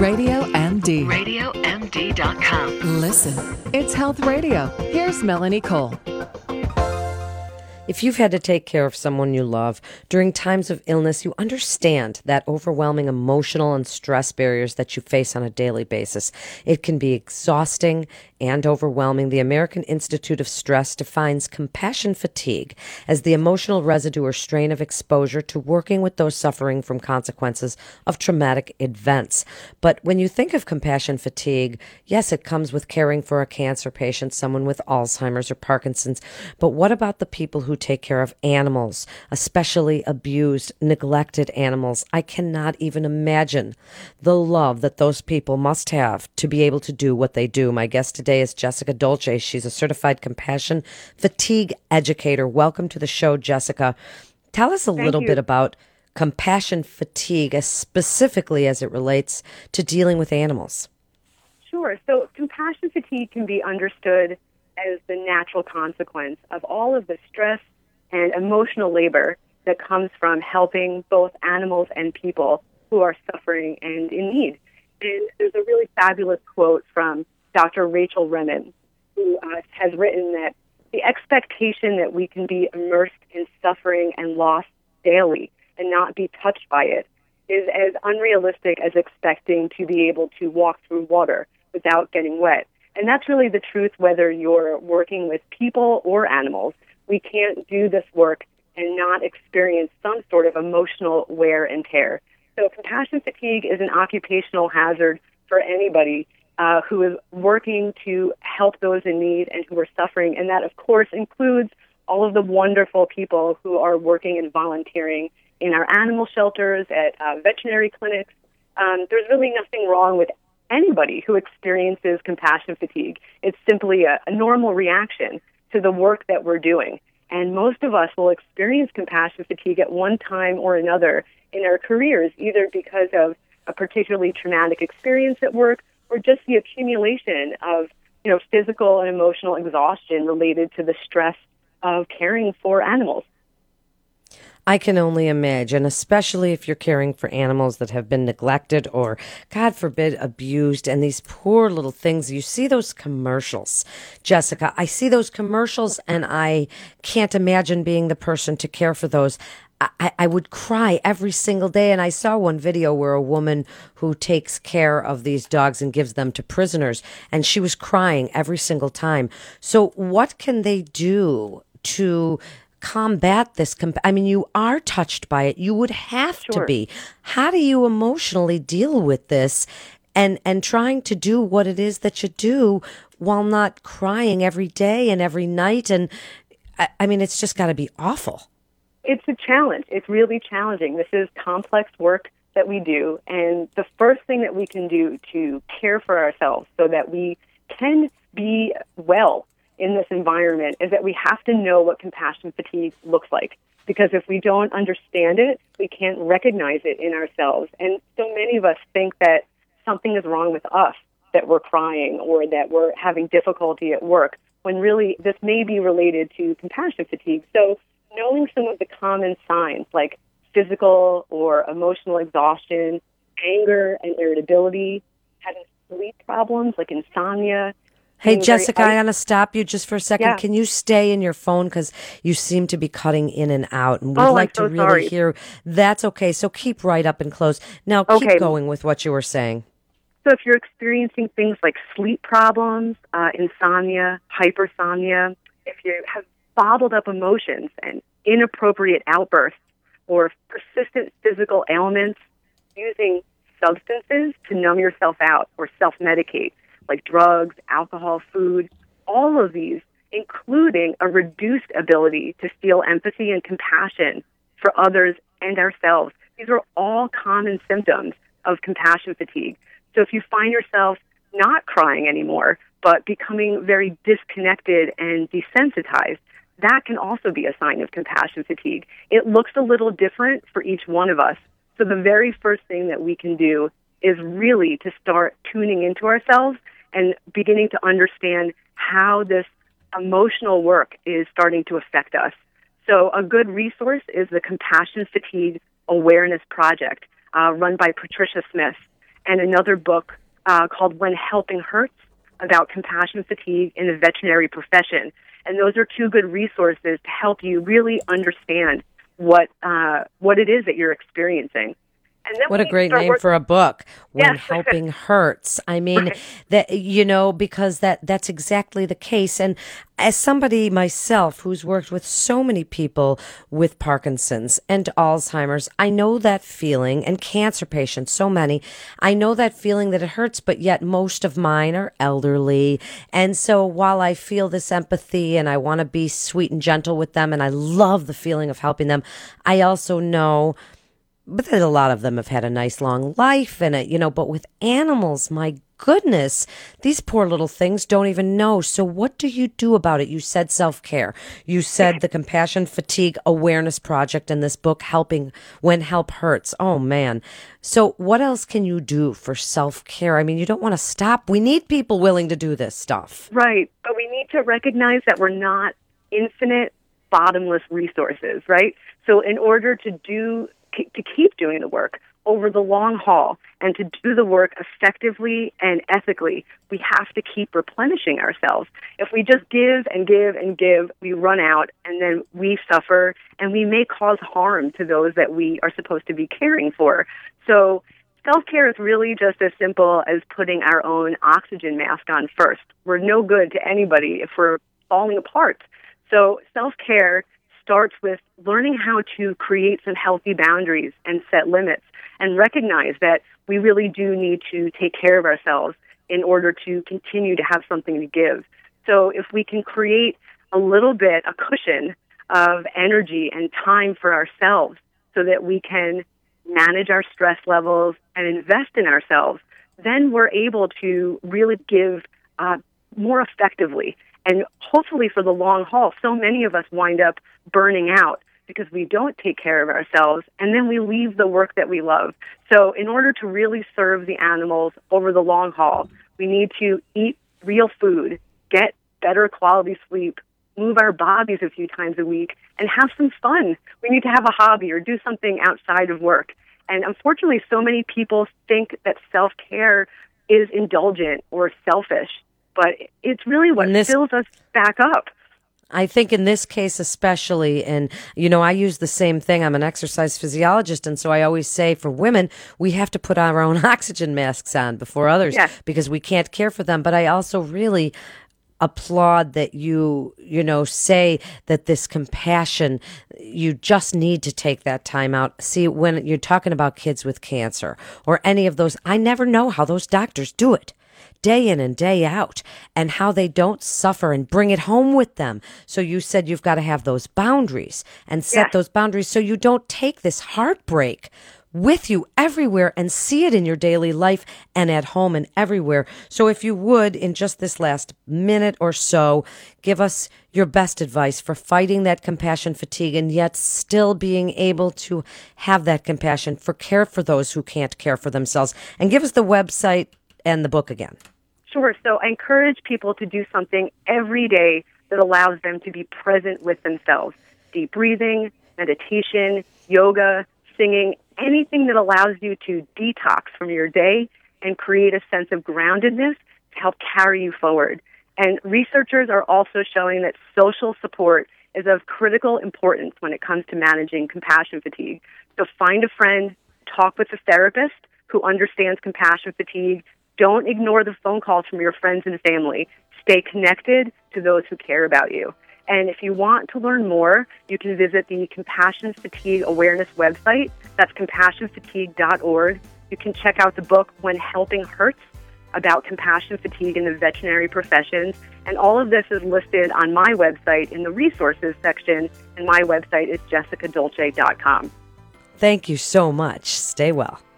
Radio MD. RadioMD.com. Listen, it's Health Radio. Here's Melanie Cole. If you've had to take care of someone you love during times of illness, you understand that overwhelming emotional and stress barriers that you face on a daily basis. It can be exhausting and overwhelming. The American Institute of Stress defines compassion fatigue as the emotional residue or strain of exposure to working with those suffering from consequences of traumatic events. But when you think of compassion fatigue, yes, it comes with caring for a cancer patient, someone with Alzheimer's or Parkinson's. But what about the people who take care of animals, especially abused, neglected animals? I cannot even imagine the love that those people must have to be able to do what they do. My guest today is Jessica Dolce. She's a certified compassion fatigue educator. Welcome to the show, Jessica. Tell us a little bit about compassion fatigue, specifically as it relates to dealing with animals. Sure. So compassion fatigue can be understood as the natural consequence of all of the stress and emotional labor that comes from helping both animals and people who are suffering and in need. And there's a really fabulous quote from Dr. Rachel Remen, who has written that the expectation that we can be immersed in suffering and loss daily and not be touched by it is as unrealistic as expecting to be able to walk through water without getting wet. And that's really the truth, whether you're working with people or animals. We can't do this work and not experience some sort of emotional wear and tear. So compassion fatigue is an occupational hazard for anybody who is working to help those in need and who are suffering. And that, of course, includes all of the wonderful people who are working and volunteering in our animal shelters, at veterinary clinics. There's really nothing wrong with anybody who experiences compassion fatigue. It's simply a normal reaction to the work that we're doing. And most of us will experience compassion fatigue at one time or another in our careers, either because of a particularly traumatic experience at work or just the accumulation of, physical and emotional exhaustion related to the stress of caring for animals. I can only imagine, especially if you're caring for animals that have been neglected or, God forbid, abused, and these poor little things. You see those commercials, Jessica. I see those commercials, and I can't imagine being the person to care for those. I would cry every single day, and I saw one video where a woman who takes care of these dogs and gives them to prisoners, and she was crying every single time. So what can they do to combat this? You are touched by it. You would have to be. How do you emotionally deal with this and trying to do what it is that you do while not crying every day and every night? And it's just got to be awful. It's a challenge. It's really challenging. This is complex work that we do. And the first thing that we can do to care for ourselves so that we can be well in this environment is that we have to know what compassion fatigue looks like. Because if we don't understand it, we can't recognize it in ourselves. And so many of us think that something is wrong with us, that we're crying or that we're having difficulty at work, when really this may be related to compassion fatigue. So knowing some of the common signs like physical or emotional exhaustion, anger and irritability, having sleep problems like insomnia. Hey, Jessica, I want to stop you just for a second. Yeah. Can you stay in your phone? Because you seem to be cutting in and out. And we'd like I'm so to really sorry. hear. That's okay. So keep right up and close. Now, keep going with what you were saying. So if you're experiencing things like sleep problems, insomnia, hypersomnia, if you have bottled up emotions and inappropriate outbursts or persistent physical ailments, using substances to numb yourself out or self-medicate, like drugs, alcohol, food, all of these, including a reduced ability to feel empathy and compassion for others and ourselves. These are all common symptoms of compassion fatigue. So if you find yourself not crying anymore, but becoming very disconnected and desensitized, that can also be a sign of compassion fatigue. It looks a little different for each one of us. So the very first thing that we can do is really to start tuning into ourselves and beginning to understand how this emotional work is starting to affect us. So a good resource is the Compassion Fatigue Awareness Project, run by Patricia Smith. and another book called When Helping Hurts, about compassion fatigue in the veterinary profession. And those are two good resources to help you really understand what it is that you're experiencing. And then what a great name for a book, When Yes. Helping Hurts. I mean, that, because that's exactly the case. And as somebody myself who's worked with so many people with Parkinson's and Alzheimer's, I know that feeling, and cancer patients, so many, I know that feeling that it hurts, but yet most of mine are elderly. And so while I feel this empathy and I want to be sweet and gentle with them, and I love the feeling of helping them, I also know but a lot of them have had a nice long life but with animals, my goodness, these poor little things don't even know. So what do you do about it? You said self-care. You said the Compassion Fatigue Awareness Project in this book, Helping When Help Hurts. Oh, man. So what else can you do for self-care? I mean, you don't want to stop. We need people willing to do this stuff. Right, but we need to recognize that we're not infinite, bottomless resources, right? So in order to keep doing the work over the long haul and to do the work effectively and ethically, we have to keep replenishing ourselves. If we just give and give and give, we run out and then we suffer and we may cause harm to those that we are supposed to be caring for. So self-care is really just as simple as putting our own oxygen mask on first. We're no good to anybody if we're falling apart. So self-care starts with learning how to create some healthy boundaries and set limits and recognize that we really do need to take care of ourselves in order to continue to have something to give. So if we can create a little bit, a cushion of energy and time for ourselves so that we can manage our stress levels and invest in ourselves, then we're able to really give more effectively. And hopefully for the long haul, so many of us wind up burning out because we don't take care of ourselves, and then we leave the work that we love. So in order to really serve the animals over the long haul, we need to eat real food, get better quality sleep, move our bodies a few times a week, and have some fun. We need to have a hobby or do something outside of work. And unfortunately, so many people think that self-care is indulgent or selfish, but it's really what fills us back up. I think in this case especially, and, I use the same thing. I'm an exercise physiologist, and so I always say for women, we have to put our own oxygen masks on before others because we can't care for them. But I also really applaud that you say that this compassion, you just need to take that time out. See, when you're talking about kids with cancer or any of those, I never know how those doctors do it, day in and day out, and how they don't suffer and bring it home with them. So you said you've got to have those boundaries and set those boundaries so you don't take this heartbreak with you everywhere and see it in your daily life and at home and everywhere. So if you would, in just this last minute or so, give us your best advice for fighting that compassion fatigue and yet still being able to have that compassion for care for those who can't care for themselves. And give us the website and the book again. Sure. So I encourage people to do something every day that allows them to be present with themselves. Deep breathing, meditation, yoga, singing, anything that allows you to detox from your day and create a sense of groundedness to help carry you forward. And researchers are also showing that social support is of critical importance when it comes to managing compassion fatigue. So find a friend, talk with a therapist who understands compassion fatigue. Don't ignore the phone calls from your friends and family. Stay connected to those who care about you. And if you want to learn more, you can visit the Compassion Fatigue Awareness website. That's compassionfatigue.org. You can check out the book, When Helping Hurts, about compassion fatigue in the veterinary professions. And all of this is listed on my website in the resources section, and my website is jessicadolce.com. Thank you so much. Stay well.